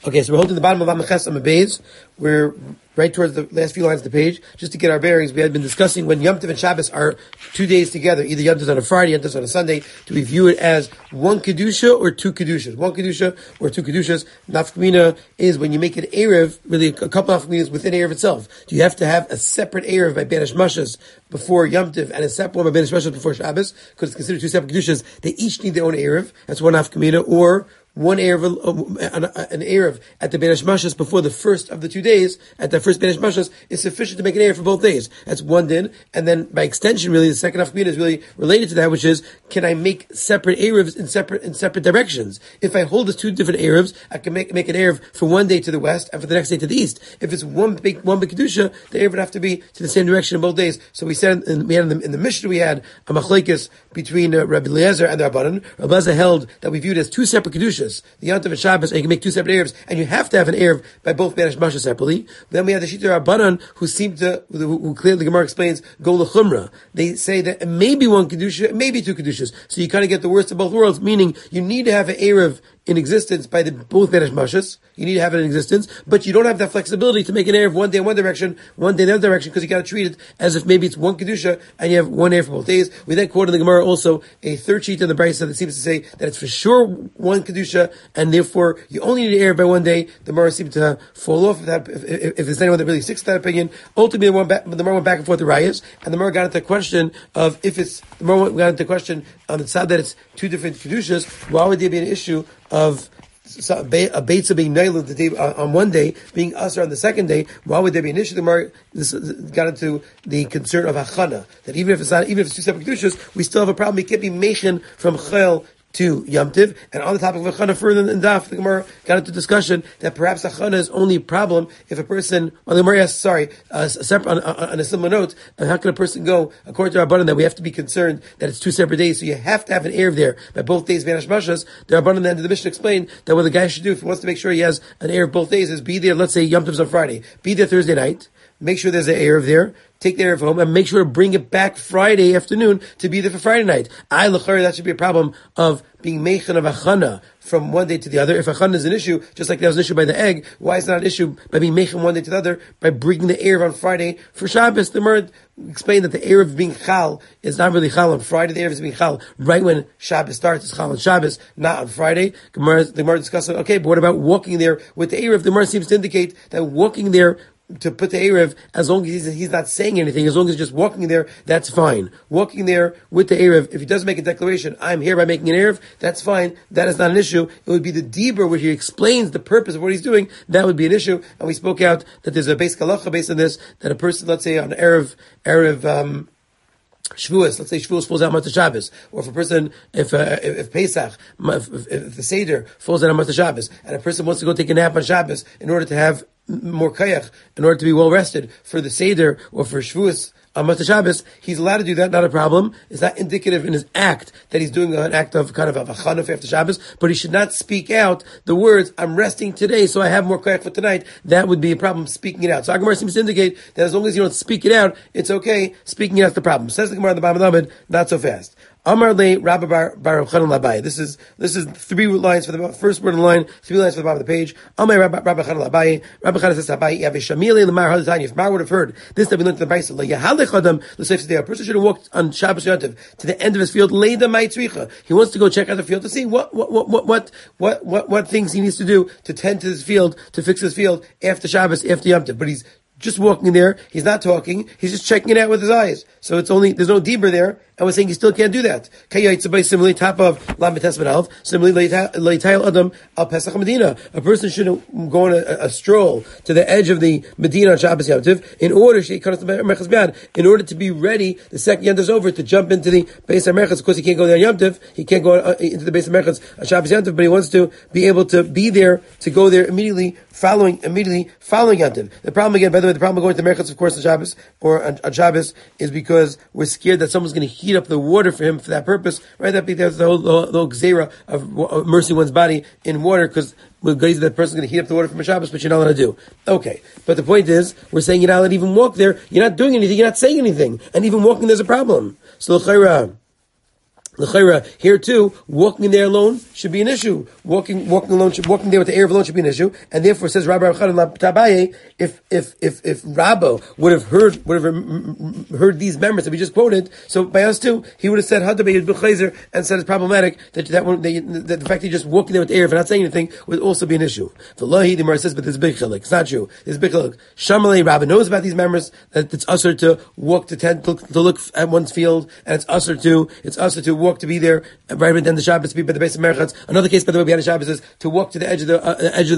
Okay, so we're holding the bottom of Amaches Amabeis. We're right towards the last few lines of the page. Just to get our bearings, we had been discussing when Yom Tov and Shabbos are 2 days together, either Yom Tov on a Friday, Yom Tov on a Sunday, do we view it as one Kedusha or two Kedushas? One Kedusha or two Kedushas. Nafkamina is when you make an Erev, really a couple of Nafkaminas within Erev itself. Do you have to have a separate Erev by Banish Mashas before Yom Tov and a separate one by Banish Mashas before Shabbos? Because it's considered two separate Kedushas. They each need their own Erev. That's one Nafkamina. Or one Erev, an Erev at the Banish Mashas before the first of the 2 days, at the first Banish Mashas, is sufficient to make an Erev for both days. That's one din. And then by extension, really, the second Nafkamina is really related to that, which is, can I make separate Erevs in separate directions? If I hold as two different Erevs, I can make an Erev for one day to the west and for the next day to the east. If it's one big Kedusha, the Erev would have to be to the same direction in both days. So we said, in the Mishnah we had a machlekes between Rabbi Eliezer and the Rabbanan. Rabbi Eliezer held that we viewed as two separate Kedushas. The Yom Tov and Shabbos, and you can make two separate Erevs, and you have to have an Erev by both Banish Mashas separately. Then we have the Shita Rabbanan, who clearly the Gemara explains, go l'chumra. They say that it may be one Kedusha, it may be two Kedushas. So you kind of get the worst of both worlds, meaning you need to have an Erev in existence by both Banish Mashas. You need to have it in existence, but you don't have that flexibility to make an Erev one day in one direction, one day in the other direction, because you got to treat it as if maybe it's one Kedusha, and you have one Erev for both days. We then quote in the Gemara also a third sheet in the Brisa that seems to say that it's for sure one Kedusha, and therefore you only need an Erev by one day. The Gemara seemed to fall off of that, if there's anyone that really sticks to that opinion. Ultimately, the Gemara went back and forth to Rayas, and the Gemara got into the question of the Gemara got into the question on the side that it's two different Kedushas. Why would there be an issue of a Beitza being nailed the day, on one day, being Asr on the second day? Why would there be an issue? This got into the concern of Hachana, that even if it's two separate Kedushas, we still have a problem. It can't be Mechen from Chayil to Yom Tiv. And on the topic of Achana, further in Daf, the Gemara got into discussion that perhaps Achana is only a problem if a person, the Gemara asks, on a similar note, how can a person go, according to Rabbanan, that we have to be concerned that it's two separate days, so you have to have an Erev there by both days, Banish Mashas. The Rabbanan at the end of the Mishnah explained that what the guy should do, if he wants to make sure he has an Erev both days, is be there, let's say Yom Tiv's on Friday, be there Thursday night, make sure there's an Erev there, take the Erev home, and make sure to bring it back Friday afternoon to be there for Friday night. That should be a problem of being Mechen of Achana from one day to the other. If Achana is an issue, just like that was an issue by the egg, why is it not an issue by being Mechen one day to the other, by bringing the Erev on Friday for Shabbos? The Gemara explained that the Erev being Chal is not really Chal on Friday. The Erev is being Chal right when Shabbos starts. It's Chal on Shabbos, not on Friday. The Gemara discussed, okay, but what about walking there with the Erev? The Gemara seems to indicate that walking there to put the Erev, as long as he's not saying anything, as long as he's just walking there, that's fine. Walking there with the Erev, if he doesn't make a declaration, I'm here by making an Erev, that's fine. That is not an issue. It would be the Dibur where he explains the purpose of what he's doing. That would be an issue. And we spoke out that there's a basic halacha based on this, that a person, let's say on Erev, Shavuos, let's say Shavuos falls out on Motzei Shabbos, or if a person, if Pesach, if the Seder falls out on Motzei Shabbos, and a person wants to go take a nap on Shabbos in order to have more kayach, in order to be well rested for the Seder or for Shavuos on Motzei Shabbos, he's allowed to do that, not a problem. It's not indicative in his act that he's doing an act of kind of a chanuf after Shabbos, but he should not speak out the words, I'm resting today, so I have more kayach for tonight. That would be a problem, speaking it out. So Gemara seems to indicate that as long as you don't speak it out, it's okay. Speaking it out's the problem. Says the Gemara on the bottom of the Amud, not so fast. Amar le Rabbi Bar Chanan Labai. This is 3 lines for the first word in the line, 3 lines for the bottom of the page. Amar Rabbi Chanan Labai. Rabbi Chanan says Labai. Yaveshamile lemar hadatani. If Mar would have heard this that we learned in the Brisa, le yahalech adam l'seif today. A person should have walked on Shabbos Yom Tov to the end of his field. Leida maitzricha. He wants to go check out the field to see what things he needs to do to tend to his field, to fix his field after Shabbos, after Yom Tov. But he's just walking there, he's not talking, he's just checking it out with his eyes. So there's no deeper there, and we're saying he still can't do that. Similarly, top of Lamed Tesman Alf, similarly, Leitayel Adam al Pesach Medina. A person should go on a stroll to the edge of the Medina on Shabbos Yom Tov in order to be ready the second Yom Tov is over to jump into the Beis HaMerchatz. Of course, he can't go there on Yom Tov, he can't go into the Beis HaMerchatz on Shabbos Yom Tov, but he wants to be able to be there, to go there immediately following Yom Tov. The problem again, by the way, the problem of going to the Merchatz, of course, on Shabbos, or on Shabbos, is because we're scared that someone's going to heat up the water for him for that purpose, right? That's the whole gzera of immersing one's body in water, because that person's going to heat up the water from a Shabbos, but you're not allowed to do. Okay. But the point is, we're saying you're not allowed to even walk there, you're not doing anything, you're not saying anything, and even walking there's a problem. So, L'chayra, here too, walking in there alone should be an issue. Walking there with the air of alone should be an issue. And therefore, says Rabbi Yochanan Tabaye, if Rabbo would have heard these members that we just quoted, so by us too, he would have said Hadabay B'chayzer and said it's problematic that the fact that you're just walking there with the air, if not saying anything, would also be an issue. The Lahi, the Gemara says, but there's a big chilek. It's not true. There's a big chilek. Shamalei Rabba knows about these members that it's usher to walk to look at one's field, and it's usher to walk to be there right at the end of Shabbos, to be by the base of Merchatz. Another case, by the way, we had a Shabbos is to walk to the edge of the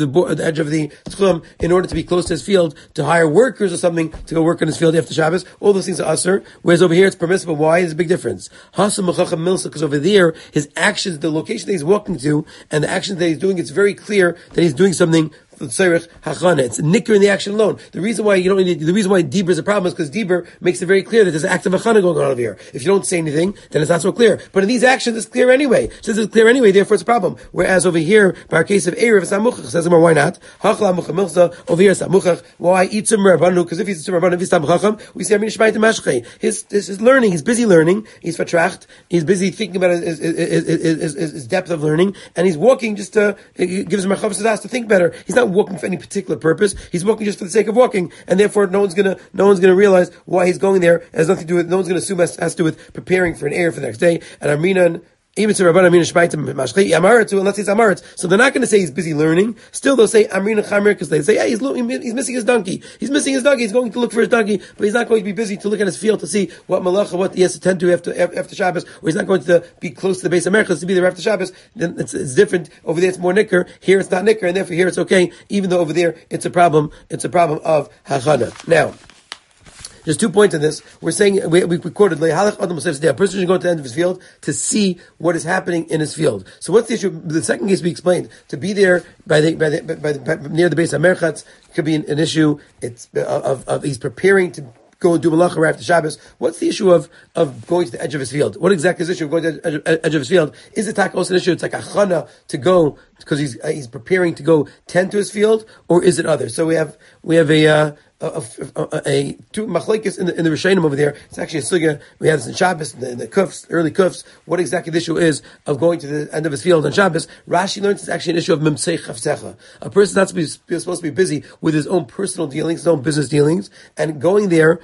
tchum in order to be close to his field, to hire workers or something to go work on his field after Shabbos. All those things are usher. Whereas over here it's permissible. Why? There's a big difference. Because over there his actions, the location that he's walking to, and the actions that he's doing, it's very clear that he's doing something. It's nicker in the action alone. The reason why Dibur is a problem is because Dibur makes it very clear that there's an act of Achana going on over here. If you don't say anything, then it's not so clear. But in these actions, it's clear anyway. Since it's clear anyway, therefore it's a problem. Whereas over here, by our case of Erev, it's Samuchach. Says why not? Over here, Samuchach. Why Itzum Rabbanu? Because if he's Itzum Rabbanu, if he's Samuchacham, we say Amin Shmait Mashchei. His learning, he's busy learning, he's vertracht, he's busy thinking about his depth of learning, and he's walking just to, it gives him a chavos das to think better. He's not walking for any particular purpose. He's walking just for the sake of walking, and therefore no one's gonna realize why he's going there. It has nothing to do with. No one's gonna assume it has to do with preparing for an air for the next day. And Armina. Even to Rabban Amina Shmaitim Mashchi Amaretzu, unless he's Amaretz. So they're not going to say he's busy learning. Still, they'll say Amrina Chamer because they say, yeah, he's missing his donkey. He's missing his donkey. He's going to look for his donkey, but he's not going to be busy to look at his field to see what malacha, what he has to tend to after Shabbos, or he's not going to be close to the base of Merchas to be there after Shabbos. Then it's different. Over there, it's more nicker. Here, it's not nicker, and therefore here it's okay. Even though over there, it's a problem. It's a problem of hachana. Now. There's 2 points in this. We're saying, we quoted, a person should go to the end of his field to see what is happening in his field. So what's the issue? The second case we explained, to be there by near the base of Merchatz could be an issue. It's, of he's preparing to go and do malacha right after Shabbos. What's the issue of going to the edge of his field? What exactly is the issue of going to the edge of his field? Is it also an issue? It's like a chana to go because he's preparing to go tend to his field, or is it other? So we have two machlekes in the Rishonim over there. It's actually a sugya. We have this in Shabbos, in the kufs, early kufs. What exactly the issue is of going to the end of his field on Shabbos? Rashi learns it's actually an issue of mimtzei chavsecha. A person not supposed to be busy with his own personal dealings, his own business dealings, and going there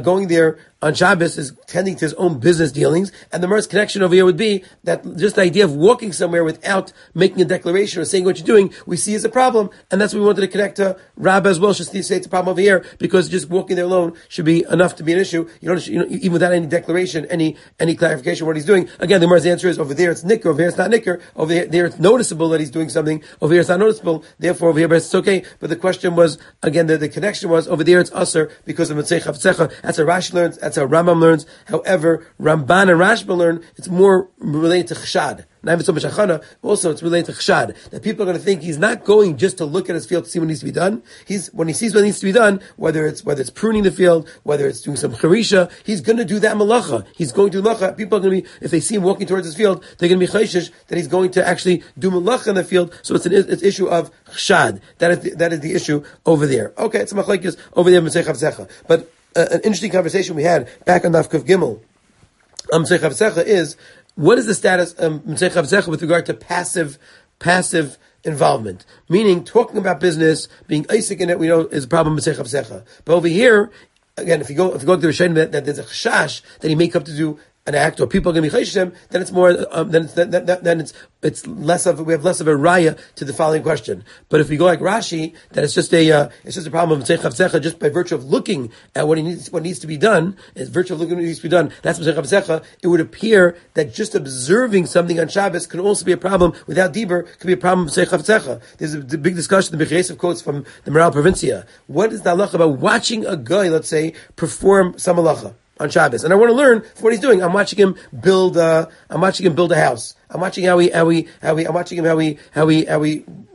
on Shabbos is tending to his own business dealings. And the most connection over here would be that just the idea of walking somewhere without making a declaration or saying what you're doing, we see as a problem. And that's what we wanted to connect to Rabbi as well. Just to say it's a problem over here because just walking there alone should be enough to be an issue. Even without any declaration, any clarification of what he's doing. Again, the Gemara's answer is over there it's nicker, over here it's not nicker. Over there it's noticeable that he's doing something. Over here it's not noticeable. Therefore over here but it's okay. But the question was, again, the connection was over there it's usher because of Mitzvah Chavtzecha. That's how Rashi learns. That's how Rambam learns. However, Ramban and Rashba learn it's more related to chshad. Not even so much achana. Also, it's related to chshad. That people are going to think he's not going just to look at his field to see what needs to be done. When he sees what needs to be done, whether it's pruning the field, whether it's doing some charisha, he's going to do that malacha. He's going to do malacha. People are going to be, if they see him walking towards his field, they're going to be chayshish that he's going to actually do malacha in the field. So it's an issue of chshad. That is the issue over there. Okay, it's a machlekes over there Mitzvah Chavzecha. But an interesting conversation we had back on Daf Kuf Gimel Mitzvah Chavzecha is, what is the status of Mitzvah Chavzecha with regard to passive involvement? Meaning, talking about business, being Isaac in it, we know is a problem with Mitzvah Chavzecha. But over here, again, if you go to the Rishonim that there's a chashash that he may come to do an act, or people are going to be chayshem, then it's more, then it's less of, we have less of a raya to the following question. But if we go like Rashi, that it's just a problem of Mitzvah Chavzecha just by virtue of looking at what needs to be done, it's virtue of looking at what needs to be done, that's Mitzvah Chavzecha. It would appear that just observing something on Shabbos can also be a problem without Dibur, could be a problem of Mitzvah Chavzecha. There's a big discussion, the Bechayes of quotes from the Moral Provincia. What is the halacha about watching a guy, let's say, perform some halacha on Shabbos, and I want to learn what he's doing. I'm watching him build a house. I'm watching how he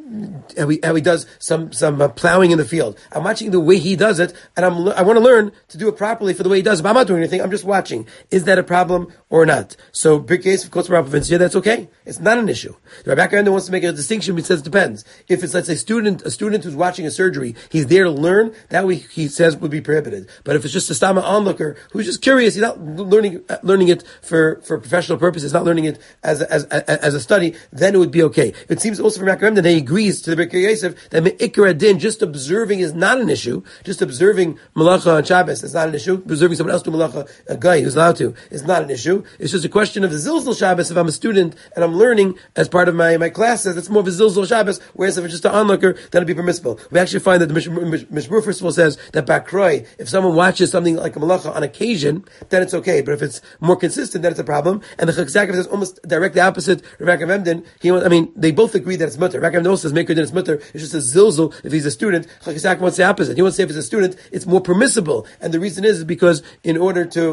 how he does some plowing in the field. I'm watching the way he does it, and I want to learn to do it properly for the way he does it. But I'm not doing anything. I'm just watching. Is that a problem or not? So, big case of Kotzbar province, that's okay. It's not an issue. The Rabbi Ender wants to make a distinction. He says it depends. If it's, let's say, a student who's watching a surgery, he's there to learn. That way, he says would be prohibited. But if it's just a stama onlooker who's just curious, he's not learning it for professional purposes, not learning it as a study, then it would be okay. It seems also from Yaakov that he agrees to the Birkei Yosef that me'ikar adin, just observing is not an issue. Just observing malacha on Shabbos is not an issue. Observing someone else do malacha, a guy who's allowed to, is not an issue. It's just a question of the zilzal Shabbos. If I'm a student and I'm learning as part of my classes, it's more of a zilzal Shabbos. Whereas if it's just an onlooker, then it'd be permissible. We actually find that the Mishmur first of all says that bakroi, if someone watches something like a malacha on occasion, then it's okay. But if it's more consistent, then it's a problem. And the Chak says almost directly opposite Rav Emden. They both agree that it's mutter. Rav Emden also says make it's mutter. It's just a zilzul if he's a student. Chak wants the opposite. He wants to say if it's a student, it's more permissible. And the reason is because in order to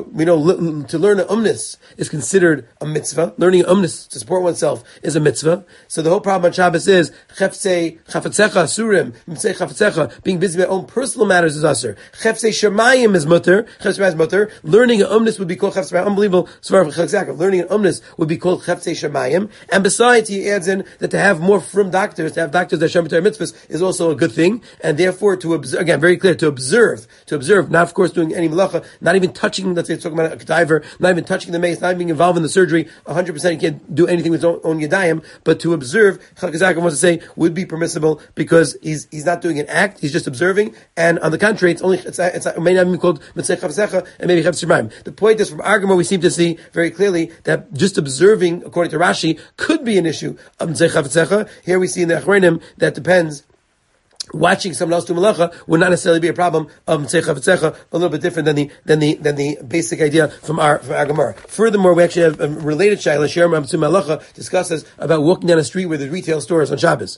learn an umnis is considered a mitzvah. Learning an umnis to support oneself is a mitzvah. So the whole problem on Shabbos is chefsei chafetzecha asurim, mitzvei chafetzecha, being busy with my own personal matters is asur. Chefsei shemayim is mutter. Chefsei shemayim is mutter. Learning an umnis would be called chefsei shemayim. Unbelievable. Learning an umnis would be called chefsei shemayim. And besides, he adds in that to have more from doctors, to have doctors that Shem Torah mitzvahs is also a good thing. And therefore, to observe, again, very clear, to observe, not of course doing any malacha, not even touching, let's say, talking about a k'taiver, not even touching the mace, not even being involved in the surgery, 100% he can't do anything with his own yadayim, but to observe, Chakazaka wants to say, would be permissible because he's not doing an act, he's just observing, and on the contrary, it may not even be called mitzvah chavsecha, and maybe chafetz shemayim. The point is, from Argamor, we seem to see very clearly that just observing, according to Rashi, could be an issue of mitzvah chavsecha. Here we see in the Achronim that depends. Watching someone else do malacha would not necessarily be a problem of Mitzecha V'tzecha, a little bit different than the basic idea from our Gemara. Furthermore, we actually have a related shayla, Sher Mamtzu Malacha, discusses about walking down a street where there's retail stores on Shabbos,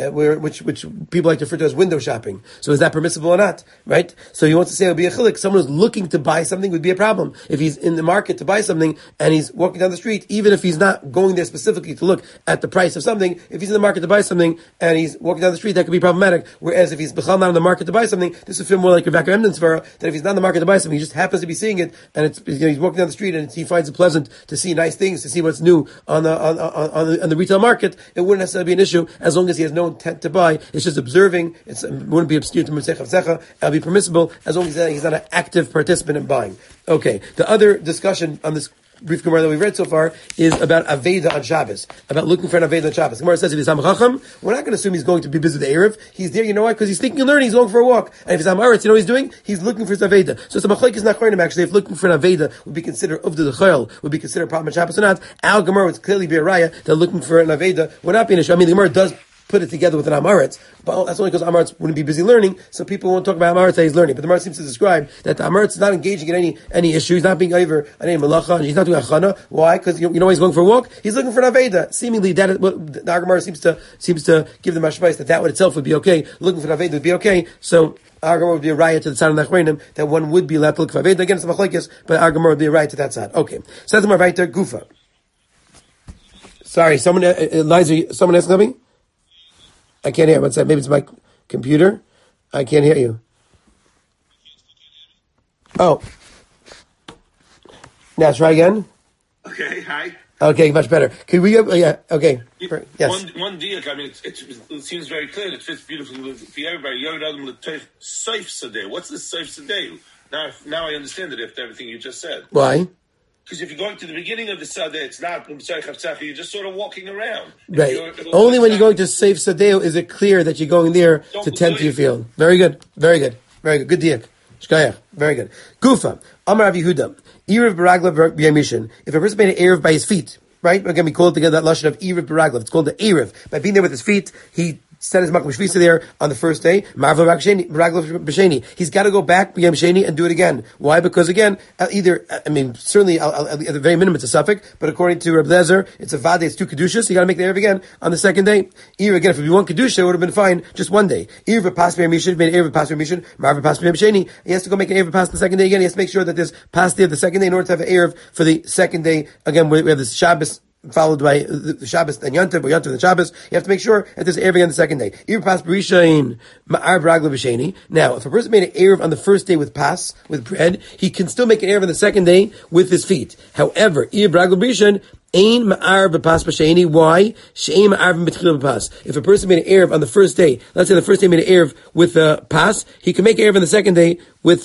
which people like to refer to as window shopping. So is that permissible or not? Right? So he wants to say it would be a chilik. Someone who's looking to buy something would be a problem. If he's in the market to buy something and he's walking down the street, even if he's not going there specifically to look at the price of something, if he's in the market to buy something and he's walking down the street, that could be problematic. Whereas if he's b'chal not in the market to buy something, this would feel more like a Rebbe Emden's svara, that if he's not in the market to buy something, he just happens to be seeing it, and he's walking down the street and he finds it pleasant to see nice things, to see what's new on the retail market, it wouldn't necessarily be an issue as long as he has no intent to buy. It's just observing. It wouldn't be obscure to Mitzvah Chavsecha. It'll be permissible as long as he's not an active participant in buying. Okay. The other discussion on this brief Gemara that we've read so far is about Aveda on Shabbos, about looking for an Aveda on Shabbos. Gemara says if he's Am Chacham, we're not going to assume he's going to be busy with the Erev. He's there, you know why? Because he's thinking and learning, he's going for a walk. And if he's Am Aretz, you know what he's doing? He's looking for his Aveda. So it's a Machlekes Nachronim actually, if looking for an Aveda would be considered Uvda D'Chayil, would be considered a problem on Shabbos or not. Al Gemara would clearly be a Raya that looking for an Aveda would not be an issue. I mean, the Gemara does put it together with an Amaretz, but that's only because Amaretz wouldn't be busy learning, so people won't talk about Amaretz that he's learning. But the Gemara seems to describe that the Amaretz is not engaging in any issue, he's not being over on any malacha, and he's not doing achana. Why? Because you know why he's going for a walk? He's looking for an Aveda. Seemingly, the Gemara seems to give the mashbais that would itself would be okay. Looking for an Aveda would be okay. So our Gemara would be a riot to the side of the Nachronim that one would be allowed to look for Aveda. Again, it's a machlekes, but our Gemara would be a riot to that side. Okay. Says the Gemara right there, Gufa. Sorry, someone asked something? I can't hear. What's that? Maybe it's my computer. I can't hear you. Oh. Now try again. Okay, hi. Okay, much better. Could we? Yeah. Okay. Yes. One diak. I mean, it seems very clear. It fits beautifully for everybody. Saif Sadeh. What's the Saif Sadeh? Now I understand it after everything you just said. Why? Because if you're going to the beginning of the Sadeh, it's not you're just sort of walking around. Right. Only when you're going to Saif Sadeh is it clear that you're going there to tend to your field. Very good. Very good. Very good. Good diak. Shkayach. Very good. Gufa. Amar Rav Yehuda. Erev Baraglav B'Yamishin. If a person made an Erev by his feet, right? Again, we call it together that lashon of Erev Baraglav. It's called the Erev. By being there with his feet, he set his makom shvisa there on the first day. He's got to go back b'yam sheni and do it again. Why? Because again, certainly at the very minimum it's a suffix, but according to Reb Lezer, it's a vade, it's two kedushas. So you got to make the erev again on the second day. Again, if it would be one kedusha, it would have been fine just one day. Erev pas b'yam mishin, made erev pas b'yam mishin, marv pas b'yam sheni. He has to go make an erev pas the second day again. He has to make sure that there's pas there the second day in order to have an erev for the second day. Again, we have this Shabbos followed by the Shabbos and Yontif, or Yontif and Shabbos, you have to make sure that there's Erev on the second day. Now, if a person made an Erev on the first day with pas, with bread, he can still make an Erev on the second day with his feet. However, Ain ma'ar b'pas b'sheini. Why? She'ain ma'ar b'mitchila b'pas. If a person made an Erev on the first day, let's say the first day made an Erev with pas, he can make an Erev on the second day with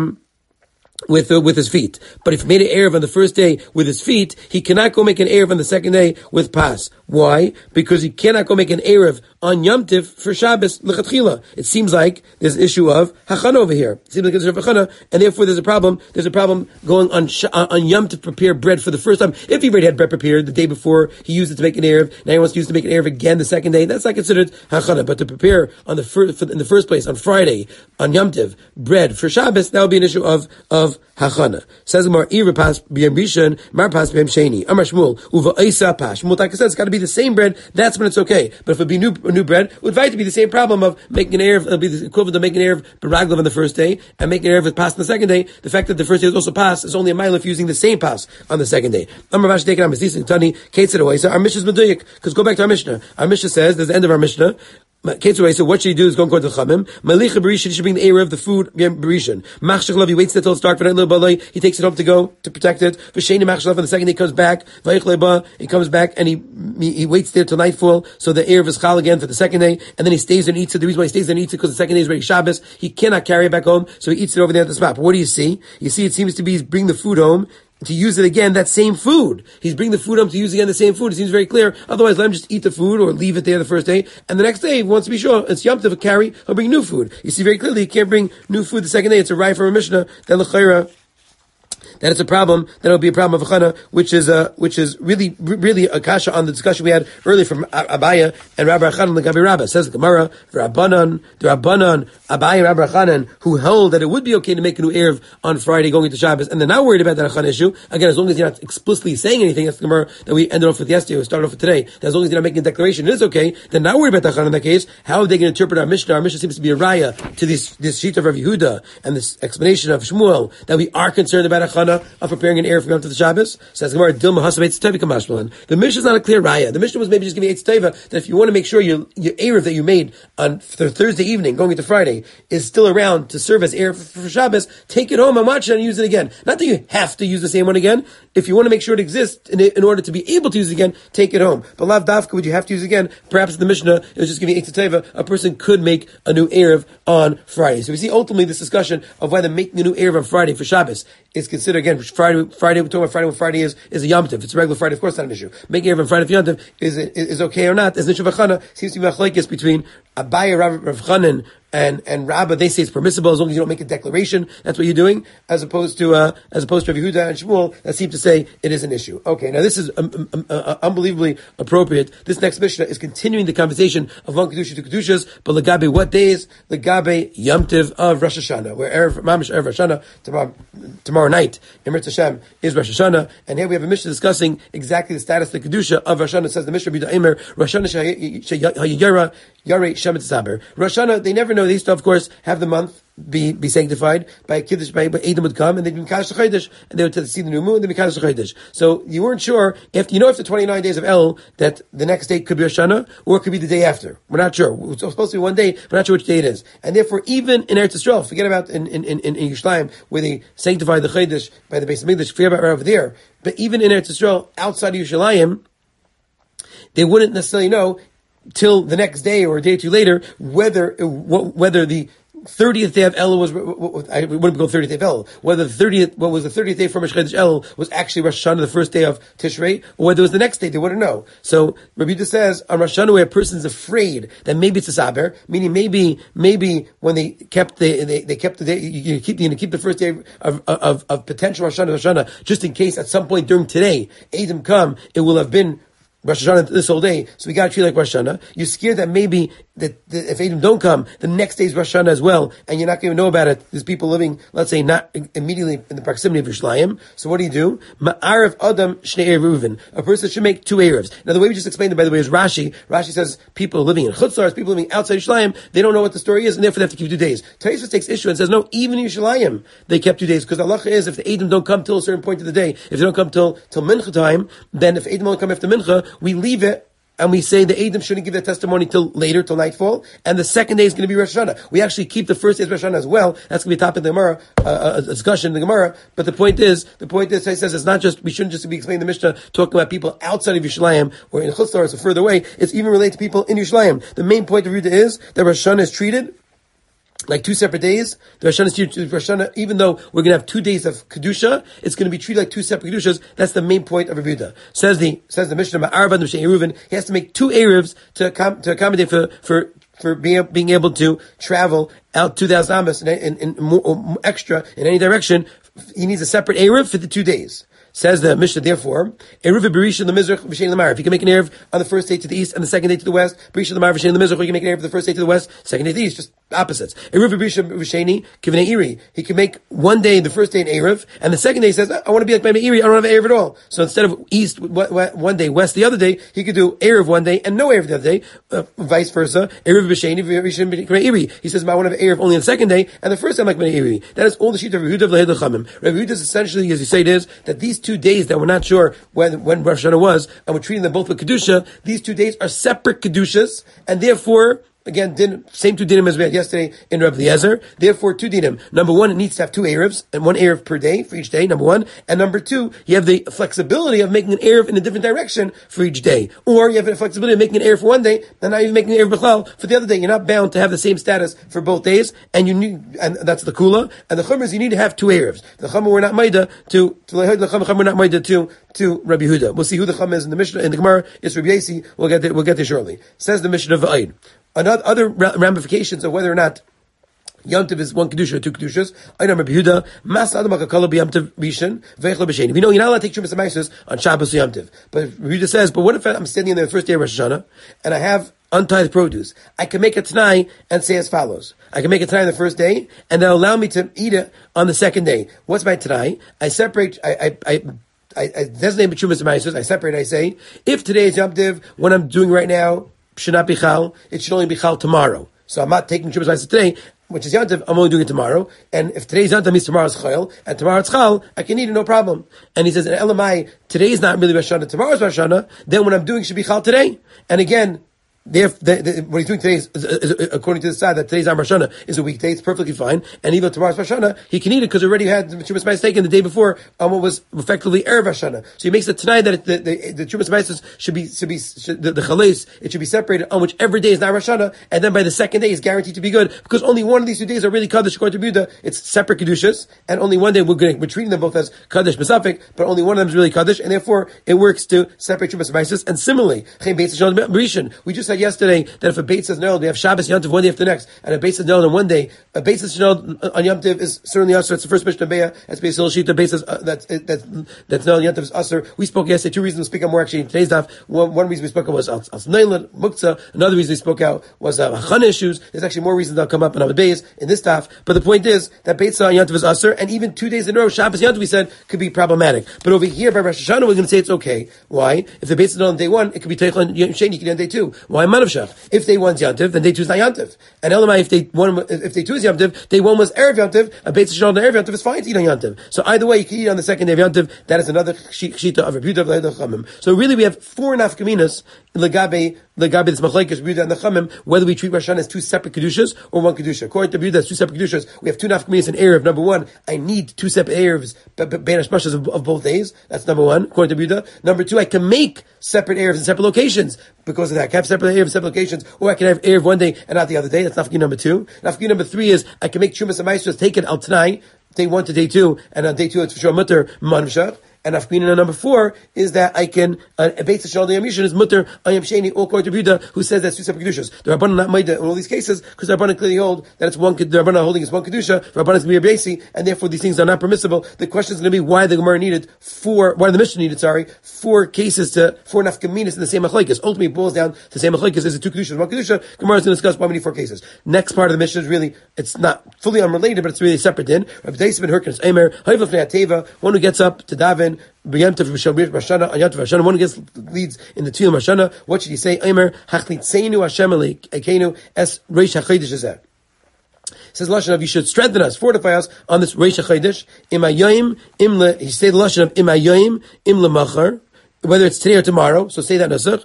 his feet. But if he made an Erev on the first day with his feet, he cannot go make an Erev on the second day with pas. Why? Because he cannot go make an Erev on Yom Tiv for Shabbos l'chatchila. It seems like there's an issue of hachana over here. It seems like there's an issue of hachana, and therefore there's a problem. There's a problem going on Yom Tiv to prepare bread for the first time. If he already had bread prepared the day before, he used it to make an Erev. Now he wants to use it to make an Erev again the second day. That's not considered hachana. But to prepare on the in the first place on Friday on Yom Tiv bread for Shabbos, that would be an issue of hachana. Says Gemara, Ira pas b'yam rishon, mar pas b'yam sheni. Amar Shmuel, uva isa pas. Shmuel Taka says it's got to be the same bread. That's when it's okay. But if it be new bread, it would fight to be the same problem of making an Erev. It'll be the equivalent of making an Erev b'raglav on the first day and making an Erev with pas on the second day. The fact that the first day is also pas is only a mile if using the same pas on the second day. Amar Vash Dekan Amas Dising Tani Kate said away. So our Mishnah is meduyik because go back to our Mishnah. Our Mishnah says there's the end of our Mishnah. So what should he do is go and go to the Chamim. Malicha Berishan, he should bring the Erev, the food, Berishan. Machshach he waits until it's dark, he takes it home to go, to protect it. V'sheni Machshach, and the second day he comes back, he comes back and he waits there till nightfall, so the Erev is Chal again for the second day, and then he stays there and eats it. The reason why he stays there and eats it, because the second day is already Shabbos, he cannot carry it back home, so he eats it over there at the spot. But what do you see? You see it seems to be he's bringing the food home, to use it again, that same food. He's bringing the food home to use again the same food. It seems very clear. Otherwise, let him just eat the food or leave it there the first day. And the next day, he wants to be sure it's Yom Tov, carry, he'll bring new food. You see very clearly, he can't bring new food the second day. It's a raya from a Mishnah, that l'chayra, that it's a problem, that it'll be a problem of Achana, which is really a kasha on the discussion we had earlier from Abaya and Rabbi Achanan and Gabi Rabbah. Says the Gemara, the Rabbanan, Abaya and Rabbi Achanan, who held that it would be okay to make a new Erev on Friday going into Shabbos, and they're not worried about that Achana issue. Again, as long as you're not explicitly saying anything, that's the Gemara that we ended off with yesterday, we started off with today, that as long as you're not making a declaration, it is okay, they're not worried about the Achana in that case. How are they going to interpret our Mishnah? Our Mishnah seems to be a raya to this sheet of Rav Yehuda and this explanation of Shmuel, that we are concerned about Achana of preparing an Erev for Yom Tov the Shabbos. Says Gemara, Dilma Hasav Eitz Teva Kamashmalan. The Mishnah is not a clear raya. The Mishnah was maybe just giving Eitz Teva that if you want to make sure your Erev that you made on Thursday evening going into Friday is still around to serve as Erev for Shabbos, take it home and watch it and use it again. Not that you have to use the same one again. If you want to make sure it exists in order to be able to use it again, take it home. But Lav Dafka, would you have to use it again? Perhaps the Mishnah it was just giving Eitz Teva, a person could make a new Erev on Friday. So we see ultimately this discussion of whether making a new Erev on Friday for Shabbos is considered, again, Friday, we're talking about Friday when Friday is a Yom Tov. If it's a regular Friday, of course, not an issue. Making Erev on Friday for Yom Tov is okay or not. As Nisha V'chana seems to be machlokes between Abaya, Rav Chanan, and Rabbah. They say it's permissible as long as you don't make a declaration. That's what you're doing, as opposed to Rav Yehuda and Shmuel that seem to say it is an issue. Okay, now this is unbelievably appropriate. This next Mishnah is continuing the conversation of one kedusha to kedushas, but legabe what days? Legabe Yom Tov of Rosh Hashanah, where Mamish Erev Rosh Hashanah tomorrow night in Mirz Hashem is Rosh Hashanah, and here we have a Mishnah discussing exactly the status of the kedusha of Rosh Hashanah. It says the Mishnah B'da Eimer Rosh Hashanah Sheyara Yarei Shemet Saber. Rosh Hashanah, they never know. They used to, of course, have the month be sanctified by a kiddush, by Edom would come, and they'd be Mekadosh Chodesh, and they would see the new moon, and they'd be Mekadosh Chodesh. So you weren't sure, after 29 days of El, that the next day could be Rosh Hashanah, or it could be the day after. We're not sure. It's supposed to be one day, but we're not sure which day it is. And therefore, even in Eretz Yisrael, forget about in Yerushalayim, where they sanctify the Chodesh by the Beis Hamikdash, forget about right over there, but even in Eretz Yisrael, outside of Yerushalayim, they wouldn't necessarily know till the next day or a day or two later whether the 30th day of El was, I wouldn't go 30th day of El, whether the 30th day from Rosh Chodesh El was actually Rosh Hashanah, the first day of Tishrei, or whether it was the next day, they wouldn't know. So, Rabbi Yehuda says, on Rosh Hashanah, where a person's afraid that maybe it's a Saber, meaning maybe when they kept the day, you keep the first day of potential Rosh Hashanah, just in case at some point during today, Edom come, it will have been Rosh Hashanah this whole day, so we got to treat like Rosh Hashanah. You're scared that maybe that if Eidim don't come, the next day is Rosh Hashanah as well, and you're not going to know about it. There's people living, let's say, not immediately in the proximity of Yerushalayim. So what do? Ma'arav Adam Shnei Erev Reuven. A person should make 2 Erevs. Now the way we just explained it, by the way, is Rashi. Rashi says people living in Chutz La'aretz, people living outside Yerushalayim, they don't know what the story is, and therefore they have to keep 2 days. Taisvus takes issue and says, no, even in Yerushalayim, they kept 2 days, because the halacha is, if the Eidim don't come till a certain point of the day, if they don't come till Mincha time, then if Eidim don't come after Mincha, we leave it, and we say the Eidim shouldn't give their testimony till later, till nightfall, and the second day is going to be Rosh Hashanah. We actually keep the first day as Rosh Hashanah as well. That's going to be a topic of the Gemara, a discussion in the Gemara. But the point is, he says it's not just, we shouldn't just be explaining the Mishnah talking about people outside of Yerushalayim or in Chutz La'aretz or further away. It's even related to people in Yerushalayim. The main point of Yehuda is that Rosh Hashanah is treated like 2 separate days. The Rosh Hashanah, even though we're going to have 2 days of Kedusha, it's going to be treated like 2 separate Kedushas. That's the main point of Rabbi Yehuda. Says the Mishnah, he has to make 2 Erevs to accommodate for being able to travel out 2,000 Amos in more extra in any direction. He needs a separate Erev for the 2 days. Says the Mishnah, therefore, Eruv Berisha the Mizrach V'Shein Lamar. If you can make an Erev on the first day to the east and the second day to the west, Berisha Lamar V'Shein Lamizrach, or you can make an Erev for the first day to the west, second day to the east, just opposites. Eruv Berisha V'Sheini Kivnei Iri. He can make one day, the first day an Erev, and the second day he says, I want to be like my Iri, I don't have an Erev at all. So instead of east one day, west the other day, he could do Erev one day and no Erev the other day, vice versa. Eruv B'Sheini V'Shein Kivnei Iri. He says, I want to have Erev only on the second day, and the first time like my Iri. That is all the sheet of Rehuda V'Lehed L'Chamim. Rehuda is essentially, as you say it is, that these 2 days that we're not sure when Rosh Hashanah was, and we're treating them both with Kedusha, these 2 days are separate Kedushas, and therefore, again, same 2 dinim as we had yesterday in Rabbi Eliezer. Therefore, 2 dinim. Number 1, it needs to have 2 Erevs, and 1 Erev per day for each day, number 1. And number 2, you have the flexibility of making an Erev in a different direction for each day. Or you have the flexibility of making an Erev for one day, and now you're making an Erev B'chlal for the other day. You're not bound to have the same status for both days, and that's the Kula. And the Chumr is you need to have 2 Erevs. The Chumr we're not Maida to Rabbi Yehuda. We'll see who the Chumr is in the Mishnah, in the Gemara. It's Rabbi Yasi. We'll get there shortly. Says the Mishnah of V'ayin. Other ramifications of whether or not Yom Tov is 1 Kedusha or 2 Kedushas. I know Rabbi Yehuda, Mas Adam HaKakala B'Yom Tov Rishon, V'Echla B'Sheni. We know you're not allowed to take Shumas HaMaisos on Shabbos or Yom Tov. But Rabbi Yehuda says, but what if I'm standing there the first day of Rosh Hashanah, and I have untithed produce? I can make a Tanai and say as follows. I can make a Tanai on the first day, and they'll allow me to eat it on the second day. What's my Tanai? I separate, I designate Shumas HaMaisos, I separate, I say, if today is Yom Tov, what I'm doing right now should not be Chal, it should only be Chal tomorrow. So I'm not taking Shumas HaMaisos today, which is Yom Tov, I'm only doing it tomorrow. And if today's Yom Tov means tomorrow's Chal, and tomorrow's Chal, I can eat it, no problem. And he says, in Elamai, today is not really Rosh Hashanah, tomorrow's Rosh Hashanah, then what I'm doing should be Chal today. And again, what he's doing today is according to the side that today's Rosh Hashanah is a weekday. It's perfectly fine, and even tomorrow's Rosh Hashanah, he can eat it because already had the Chumas Ma'asos taken the day before on what was effectively Erev Rosh Hashanah. So he makes it tonight that the Chumas Ma'asos should be the Chalais, it should be separated on whichever day is not Rosh Hashanah, and then by the second day is guaranteed to be good because only one of these 2 days are really Kaddish according to Yehuda. It's separate Kedushas, and only one day we're treating them both as Kaddish Mesafik, but only one of them is really Kaddish, and therefore it works to separate Chumas Ma'asos. And similarly, we just said yesterday that if a Beit says no, we have Shabbos Yom Tov one day after the next, and a Beit says no on one day, a Beit says no on Yom Tov is certainly Asr. It's the first Mishnah Beya. That's Beis Hillel Shita. Beit says that's no on Yom Tov is Asr. We spoke yesterday. 2 reasons we speak out more actually in today's daf. One reason we spoke out was Al Neilan Muktzah. Another reason we spoke out was Hachana issues. There's actually more reasons that'll come up in Amud Beis in this daf. But the point is that Beit says on Yom Tov is Asr, and even 2 days in a row Shabbos Yom Tov we said could be problematic. But over here by Rosh Hashanah we're going to say it's okay. Why? If the Beit says no on day 1, it could be Teichel on Yom Sheni. You can do on day 2. Why Manavshach? If day 1's Yom Tov, then day 2 is not Yom Tov. And Elamai, if day 2 is Yom Tov, day 1 was Erev Yom Tov, a Beit Shishon on the Erev Yom Tov is fine to eat on Yom Tov. So either way, you can eat on the second day of Yom Tov. That is another Shita of Rabbi Yehuda of the Chamim. So really we have 4 nafkaminas legabe this machlekes Rabbi Yehuda and the Chamim, whether we treat Rosh Hashanah as 2 separate Kedushas or 1 Kedusha. According to Rabbi Yehuda, as 2 separate Kedushas, we have 2 nafkaminas in Erev. Number 1, I need 2 separate Erevs, banish mashas of both days. That's number 1, according to Rabbi Yehuda. Number 2, I can make separate Erevs in separate locations. Because of that, I can have separate Erev in separate locations, or I can have Erev one day and not the other day. That's nafki number 2. Nafki number 3 is I can make Chumas HaMaisos, take it al Tanai, day 1 to day 2, and on day 2 it's for sure mutter manvshach. And Afkina number 4 is that I can, Beit Shal Yom Rishon is mutter, I am Sheni, all according to Buddha, who says that's 2 separate Kedushas. The Rabbanan not made in all these cases, because the Rabbanan clearly hold that it's one, the Rabbanan holding is one Kedusha, the Rabbanan is Mir Beisi, and therefore these things are not permissible. The question is going to be why the Gemara needed why the Mishnah needed, 4 cases to, 4 nafkaminas in the same machlokes. Ultimately it boils down to the same machlokes. Is it 2 Kedushas, 1 Kedusha? Gemara is going to discuss why we need 4 cases. Next part of the Mishnah is really, it's not fully unrelated, but it's really a separate din. Rabbi Deis ben Hurkins Eimer, Hayv Lefnei HaTeva, one who gets up to daven, B'yamtav B'shal Mashana, Anyantav Hashana, one who leads in the Tefillah Mashana. What should he say? Eimer, Hachlitzeinu Hashem Elokeinu es Reish HaChodesh Hazeh. Says Lashon of, you should strengthen us, fortify us on this Reish HaChodesh. Imayayim imle. He said the Lashon of Imayayim imle machar. Whether it's today or tomorrow, so say that Nusach.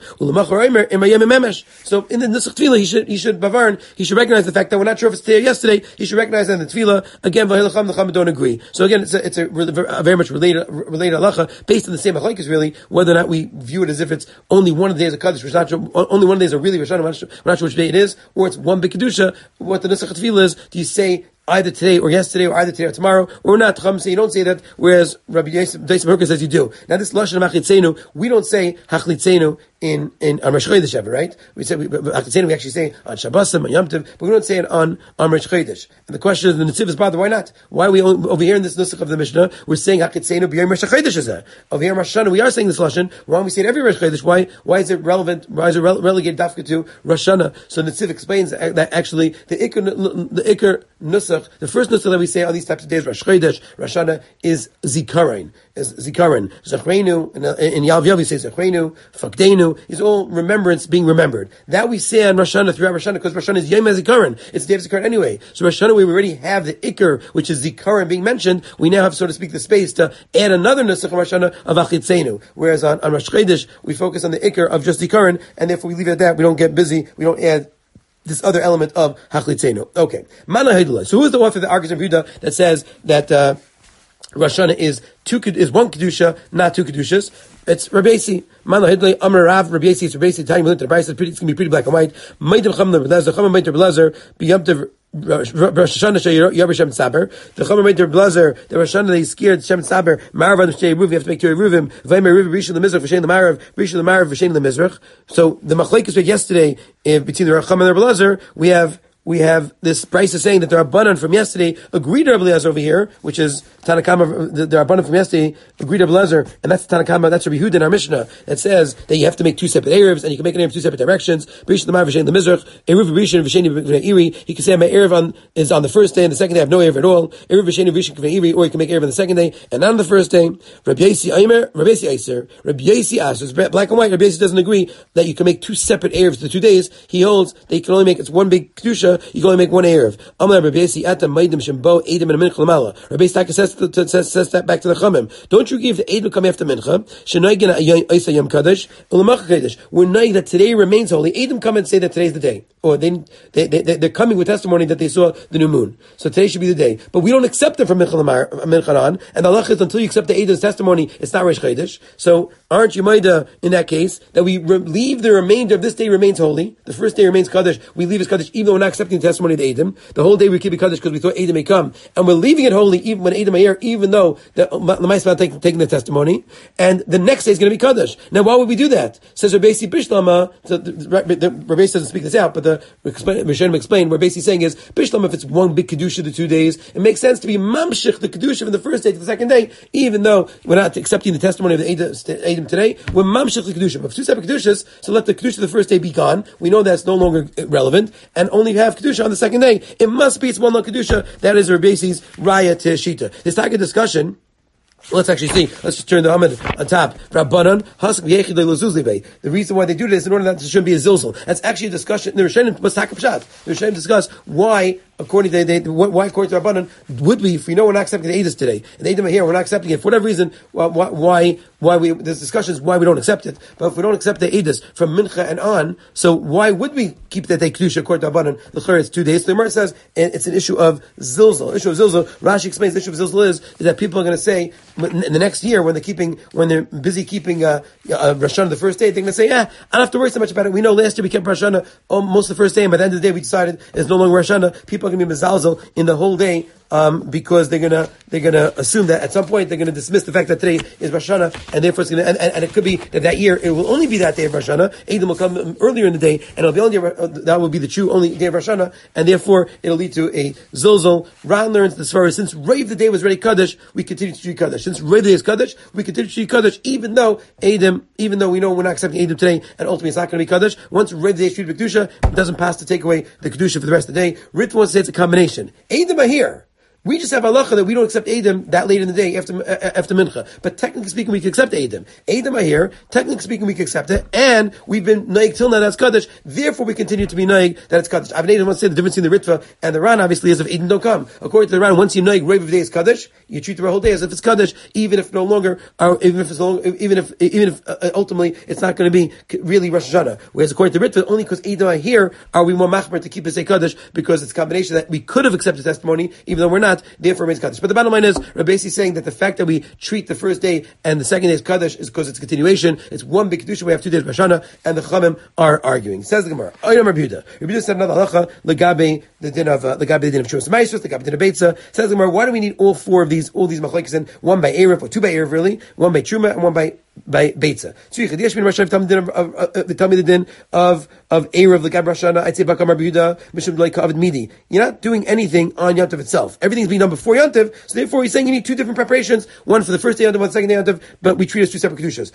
So in the Nusach Tefillah, he should Bavarn, he should recognize the fact that we're not sure if it's today or yesterday. He should recognize that in the Tefillah. Again, the Chacham don't agree. So again, it's a very much related halacha based on the same halachas really, whether or not we view it as if it's only one of the days of Kaddish, only one of the days are really Rosh Hashanah, we're not sure which day it is, or it's one big Kedusha. What the Nusach Tefillah is, do you say either today or yesterday, or either today or tomorrow, or not? Chacham say you don't say that, whereas Rabbi Deis ben Hurkins says you do. Now this lashon of hachlitzenu, we don't say hachlitzenu on Rosh Chodesh ever, right? We say hachlitzenu, we actually say on Shabbosim, on Yom Tov, but we don't say it on Rosh Chodesh. And the question is, the Netziv is bothered, why not? Why are we over here in this nusach of the Mishnah? We're saying hachlitzenu b'yom Rosh Chodesh is that. Over here in Rosh Hashanah, we are saying this lashon. Why don't we say it every Rosh Chodesh? Why is it relevant? Why is it relegated dafka to Rosh Hashanah? So the Netziv explains that actually the ikar nusach, the first nusach that we say on these types of days, Rosh Chodesh, Rosh Hashanah, is zikaron. Zachrenu, in Yalv we say Zachrenu, Fakdenu, is all remembrance being remembered. That we say on Rosh Hashanah throughout Rosh Hashanah, because Rosh Hashanah is Yom HaZikaron. It's the day of Zikaron anyway. So Rosh Hashanah, we already have the Iker, which is Zikaron being mentioned. We now have, so to speak, the space to add another nusach on Rosh Hashanah of Achitzenu. Whereas on Rosh Chodesh, we focus on the Iker of just Zikaron, and therefore we leave it at that. We don't get busy. We don't add this other element of Hachlitzenu. Okay. Mana Haidullah. So who is the author of the argument of Yehuda that says that, Rosh Hashanah is one kedusha, not 2 kedushas? It's Rabbi Yosi. Mana Hidlei Amar Rav Rabbi Yosi. It's Rabbi Yosi. Tiny Milton. Rabbi Yosi. It's going to be pretty black and white. Meidim Chamna Belazer. Chama Meidim Belazer. B'Yamtiv Rosh Hashanah Sheyar Shem Saber. The Chama Meidim Belazer. The Rosh Hashanah they scared Shem Saber. Marav on Shtei Ruv. You have to make 2 Ruvim. Vaymer Ruv Rishon LeMizrach V'Shein LeMarav. Rishon LeMarav V'Shein LeMizrach. So the machlekes yesterday between the Chama and the Belazer, we have this price is saying that the Rabbanan from yesterday agreed to Rabbi Eliezer over here, which is Tanakama, the Rabbanan from yesterday agreed to Rabbi Eliezer, and that's Tanakama, that's Rabbi Yehuda in our Mishnah, that says that you have to make 2 separate Erevs, and you can make an Erev 2 separate directions. Rishon l'mar v'shein l'mizrach, Erev v'rishin v'shein v'knei iri. He can say my Erev is on the first day, and the second day I have no Erev at all. Erev v'shein v'rishin v'knei iri, or you can make Erev on the second day, and not on the first day. Rabbi Yosi Aimer, Rabbi Yosi Aiser, Rabbi Yosi Aser, black and white. Rabbi Yosi doesn't agree that you can make 2 separate Erevs the 2 days. He holds that you can only make, it's one big Kedusha, you can only make one Erev. Amar Rabbi Yosi Atam Maidim Shembo Eidim and Mincha Lamala. Rabbi Yosi says that back to the Chamim. Don't you agree if the Eidim come after Mincha? Shenoigin Isa Yom Kaddish Ulamach Kaddish. We're knowing that today remains holy. Eidim come and say that today's the day, or they're coming with testimony that they saw the new moon. So today should be the day. But we don't accept it from Mincha on, and the halach is until you accept the Eidim's testimony, it's not Rosh Chodesh. So aren't you Maida in that case that we leave the remainder of this day remains holy? The first day remains Kaddish. We leave as Kaddish even though we're not accepting the testimony of the Eidim. The whole day we keep it Kaddish because we thought Eidim may come, and we're leaving it holy even when Eidim are here, even though the Lamaisa not taking the testimony. And the next day is going to be Kaddish. Now, why would we do that? Says Rabbi Yosi Bishlama. So Rabbi Yosi doesn't speak this out, but the Rishonim explain. What Rabbi Yosi is saying is Bishlama. If it's one big kedusha the 2 days, it makes sense to be mamshich the kedusha from the first day to the second day, even though we're not accepting the testimony of the Eidim today. We're mamshich the kedusha. But if 2 separate kedushas, so let the kedusha of the first day be gone. We know that's no longer relevant, and only have kedusha on the second day. It must be it's one long kedusha. That is Rabbi Yosi's raya to shita. This type of discussion. Let's actually see. Let's just turn the Amid on top. Rabbanan, the reason why they do this in order that there shouldn't be a zilzal. That's actually a discussion. The Rishonim must take a pshat. The Rishonim discuss why, according to Rabbanan, would we, if we know we're not accepting the Eidos today, and the Eidim are here, we're not accepting it for whatever reason. Why we? There's discussions why we don't accept it. But if we don't accept the Eidos from Mincha and on, so why would we keep that day kedusha according to Rabbanan? The it's 2 days. So the Gemara says it's an issue of zilzal. Rashi explains the issue of zilzal is that people are going to say. In the next year, when they're busy keeping Rosh Hashanah the first day, they're going to say, I don't have to worry so much about it. We know last year we kept Rosh Hashanah most of the first day, and by the end of the day we decided it's no longer Rosh Hashanah. People are going to be mezalzel in the whole day because they're gonna assume that at some point they're gonna dismiss the fact that today is Rosh Hashanah, and therefore it's gonna and it could be that year it will only be that day of Rosh Hashanah. Eidim will come earlier in the day, and it'll be only that will be the true only day of Rosh Hashanah, and therefore it'll lead to a zolzol. Ran learns as far as since Reiv the day was ready Kaddish, we continue to treat Kaddish. Since Reiv the day is Kaddish, we continue to treat Kaddish, even though we know we're not accepting Eidim today, and ultimately it's not going to be Kaddish. Once Reiv the day is treated with Kedusha, it doesn't pass to take away the Kedusha for the rest of the day. Rit wants to say it's a combination. Eidim are here. We just have halacha that we don't accept Eidim that late in the day after Mincha. But technically speaking, we can accept Eidim. Eidim are here. Technically speaking, we can accept it. And we've been Naig till now that's Kaddish. Therefore, we continue to be Naig that it's Kaddish. Avnei Eidim wants to say the difference between the Ritva and the Ran, obviously, is if Eidim don't come. According to the Ran, once you Naig Reiv of day is Kaddish, you treat the whole day as if it's Kaddish, even if ultimately it's not going to be really Rosh Hashanah. Whereas according to the Ritva, only because Eidim are here are we more machmer to keep it say Kaddish, because it's a combination that we could have accepted testimony, even though we're not. Therefore, remains Kaddish. But the bottom line is, Rabbi is saying that the fact that we treat the first day and the second day is Kaddish is because it's a continuation. It's one big Kedusha. We have 2 days of Hashanah, and the Chachamim are arguing. Says the Gemara. Oyam Rabbi Yehuda. Rabbi Yehuda said another halacha legabe the din of Trumas Ma'asos, legabe the din of Beitza. Says the Gemara, why do we need all these machlokes in one by Erev or 2 by Erev really, one by Truma and one by Beitza? Tell me the din of Erev legabe Rosh Hashanah. I'd say Bakam Rabbi Yehuda Mishum Lo Kavod Midi. You're not doing anything on Yom Tov itself. Everything's being done before Yom Tov, so therefore he's saying you need 2 different preparations, one for the first day Yom Tov, one for the second day Yom Tov, but we treat it as 2 separate kedushas.